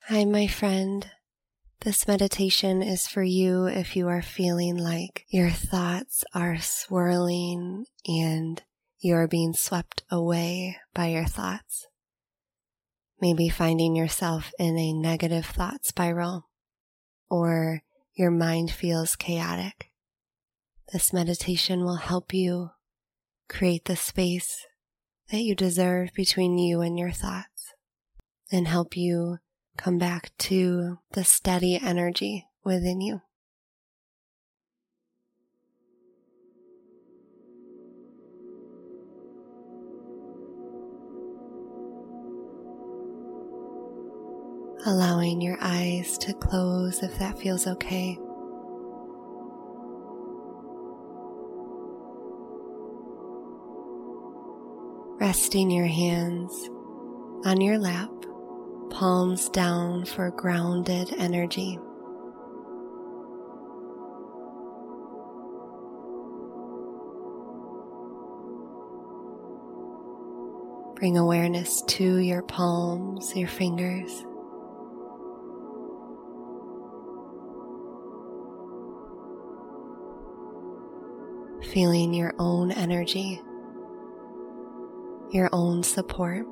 Hi, my friend. This meditation is for you if you are feeling like your thoughts are swirling and you are being swept away by your thoughts. Maybe finding yourself in a negative thought spiral, or your mind feels chaotic. This meditation will help you create the space that you deserve between you and your thoughts, and help you come back to the steady energy within you. Allowing your eyes to close if that feels okay. Resting your hands on your lap, palms down for grounded energy. Bring awareness to your palms, your fingers. Feeling your own energy, your own support.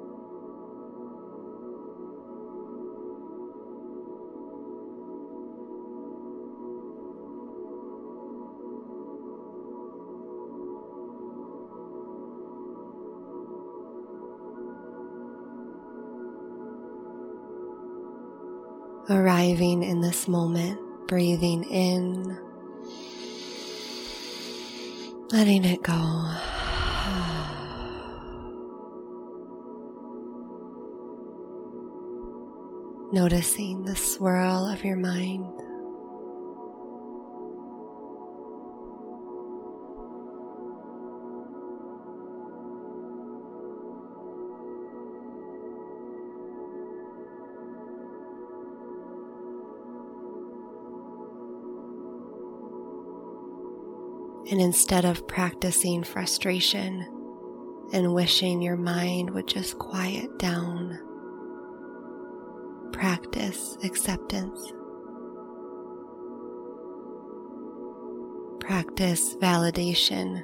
Arriving in this moment, breathing in, letting it go. Noticing the swirl of your mind. And instead of practicing frustration and wishing your mind would just quiet down, practice acceptance. Practice validation.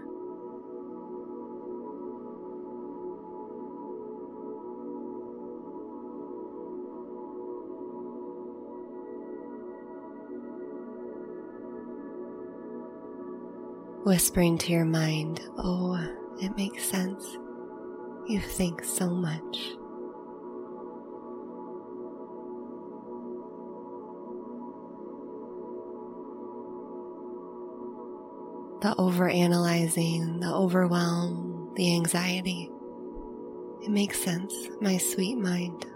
Whispering to your mind, "Oh, it makes sense. You think so much." The overanalyzing, the overwhelm, the anxiety. It makes sense, my sweet mind.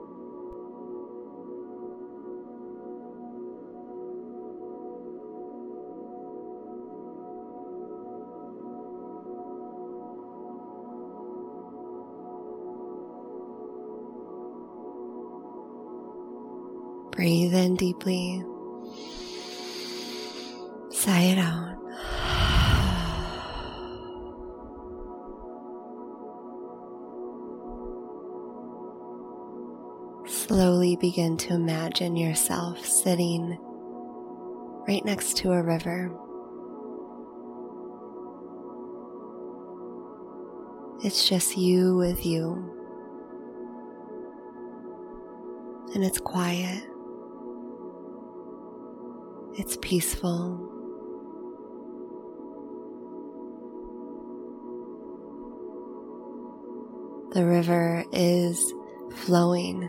Breathe in deeply. Sigh it out. Slowly begin to imagine yourself sitting right next to a river. It's just you with you. And it's quiet. It's peaceful. The river is flowing.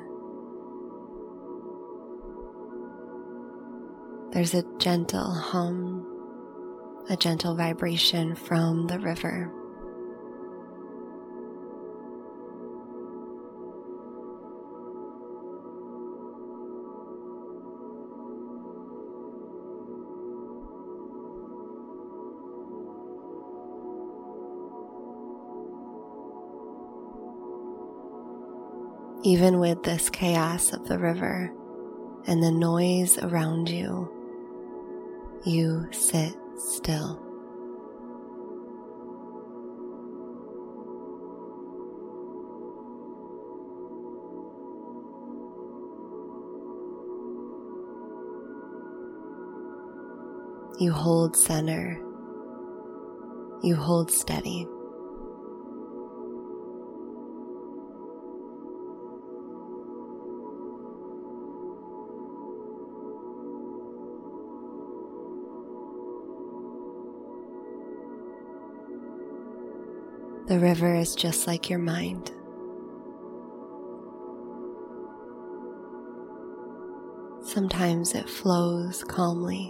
There's a gentle hum, a gentle vibration from the river. Even with this chaos of the river and the noise around you, you sit still. You hold center. You hold steady. The river is just like your mind. Sometimes it flows calmly.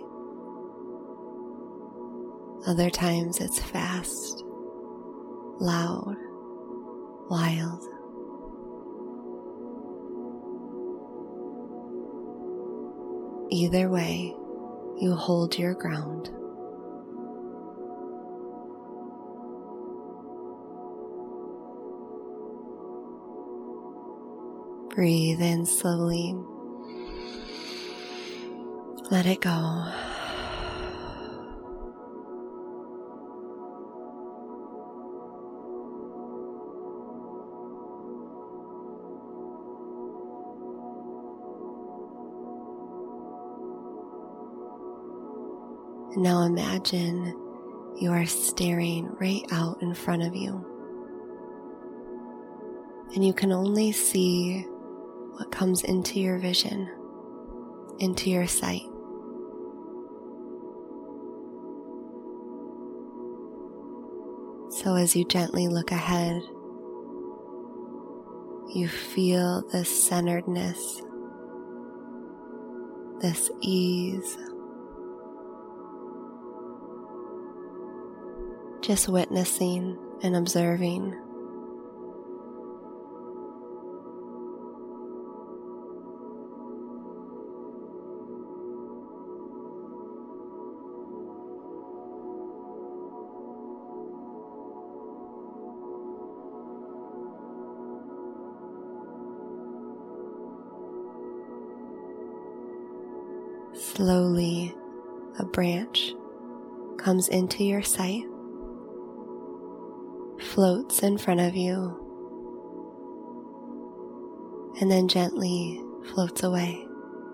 Other times it's fast, loud, wild. Either way, you hold your ground. Breathe in slowly. Let it go. Now imagine you are staring right out in front of you, and you can only see what comes into your vision, into your sight. So as you gently look ahead, you feel this centeredness, this ease. Just witnessing and observing. Slowly, a branch comes into your sight, floats in front of you, and then gently floats away,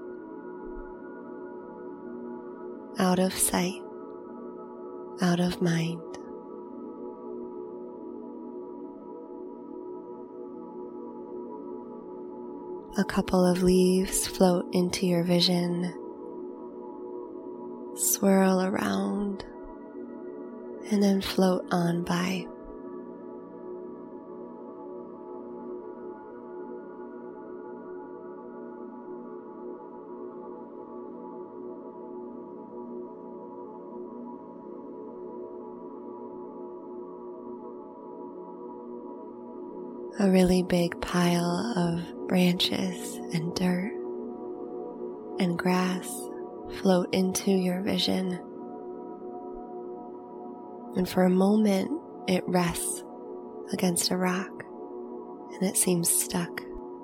out of sight, out of mind. A couple of leaves float into your vision, swirl around, and then float on by. A really big pile of branches and dirt and grass float into your vision. And for a moment, it rests against a rock and it seems stuck.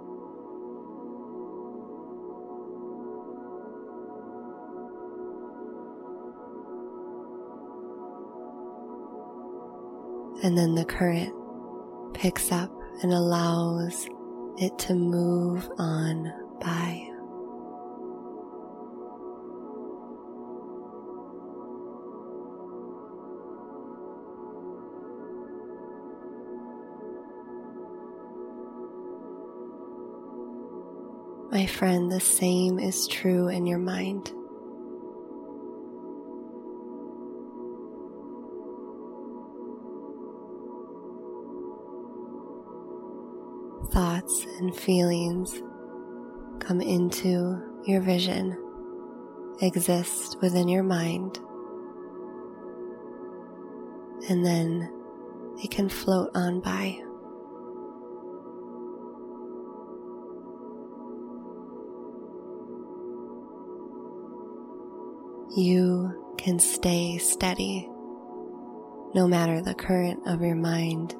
And then the current picks up and allows it to move on by. My friend, the same is true in your mind. Thoughts and feelings come into your vision, exist within your mind, and then they can float on by. You can stay steady no matter the current of your mind,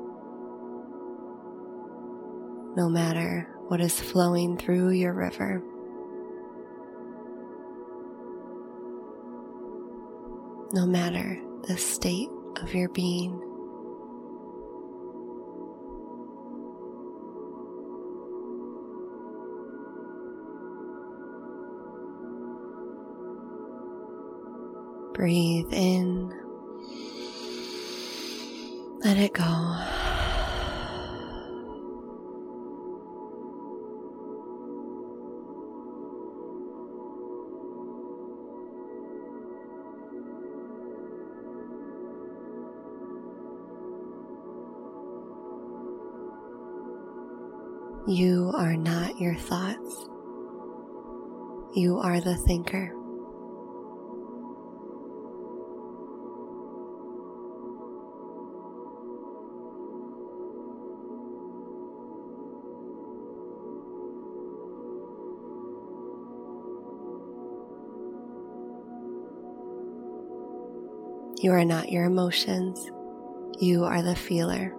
no matter what is flowing through your river. No matter the state of your being. Breathe in. Let it go. You are not your thoughts. You are the thinker. You are not your emotions. You are the feeler.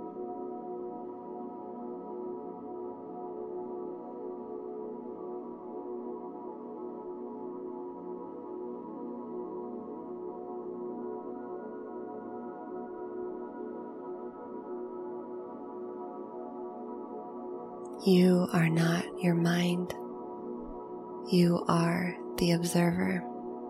You are not your mind. You are the observer.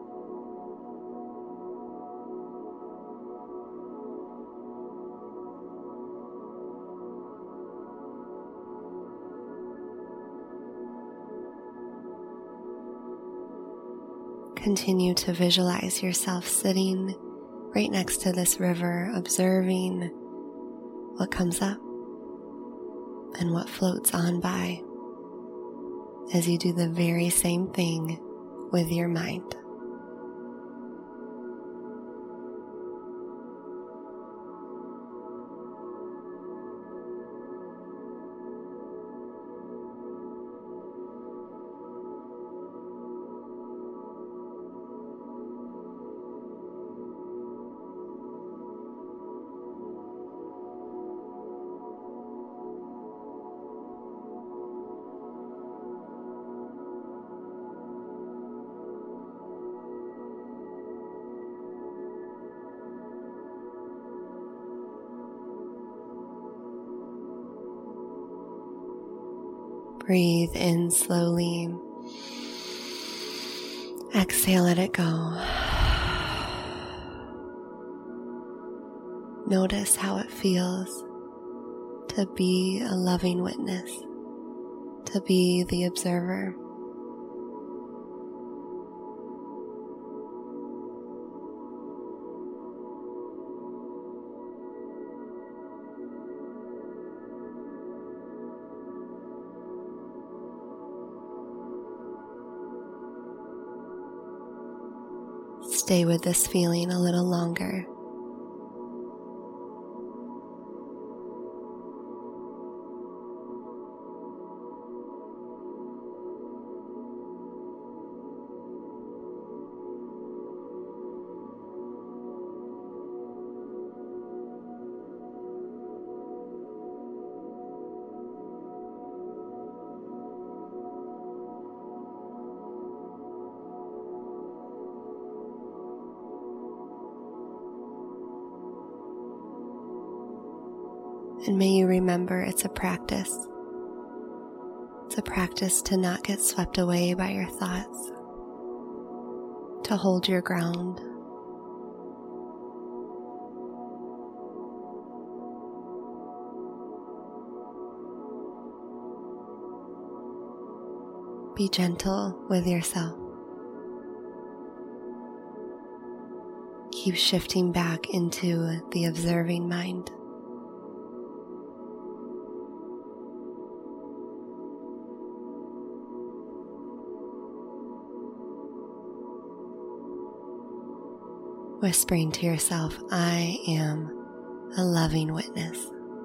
Continue to visualize yourself sitting right next to this river, observing what comes up and what floats on by as you do the very same thing with your mind. Breathe in slowly. Exhale, let it go. Notice how it feels to be a loving witness, to be the observer. Stay with this feeling a little longer. And may you remember it's a practice. It's a practice to not get swept away by your thoughts, to hold your ground. Be gentle with yourself. Keep shifting back into the observing mind. Whispering to yourself, I am a loving witness.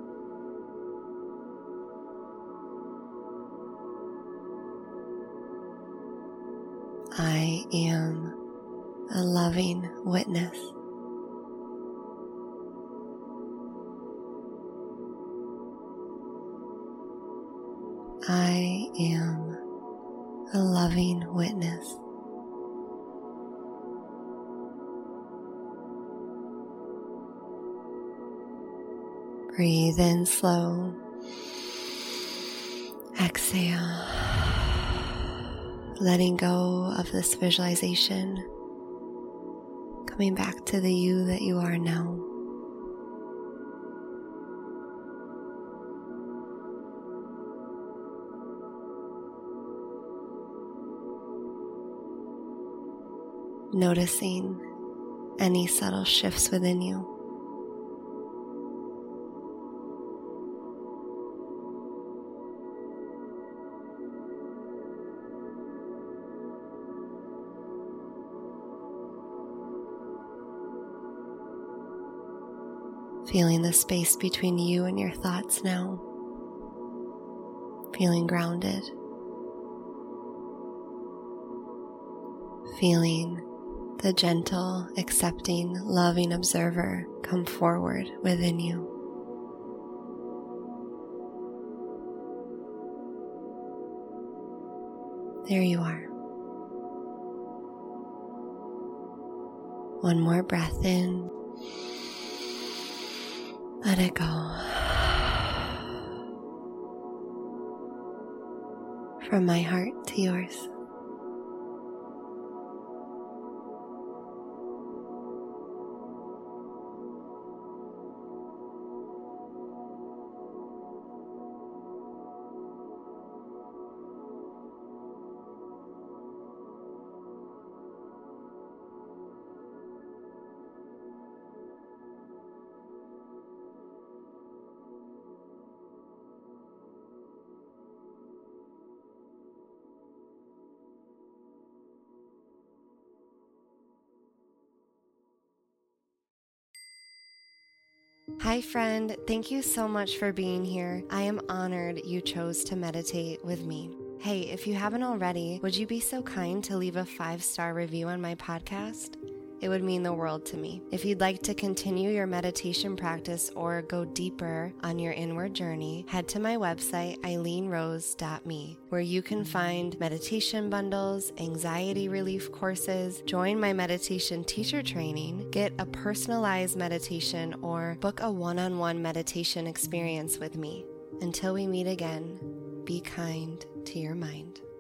I am a loving witness. I am a loving witness. Breathe in slow. Exhale. Letting go of this visualization Coming back to the you that you are now. Noticing any subtle shifts within you. Feeling the space between you and your thoughts now. Feeling grounded. Feeling the gentle, accepting, loving observer come forward within you. There you are. One more breath in. Let it go. From my heart to yours. Hi friend, thank you so much for being here. I am honored you chose to meditate with me. Hey, if you haven't already, would you be so kind to leave a 5-star review on my podcast? It would mean the world to me. If you'd like to continue your meditation practice or go deeper on your inward journey, head to my website, eileenrose.me, where you can find meditation bundles, anxiety relief courses, join my meditation teacher training, get a personalized meditation, or book a one-on-one meditation experience with me. Until we meet again, be kind to your mind.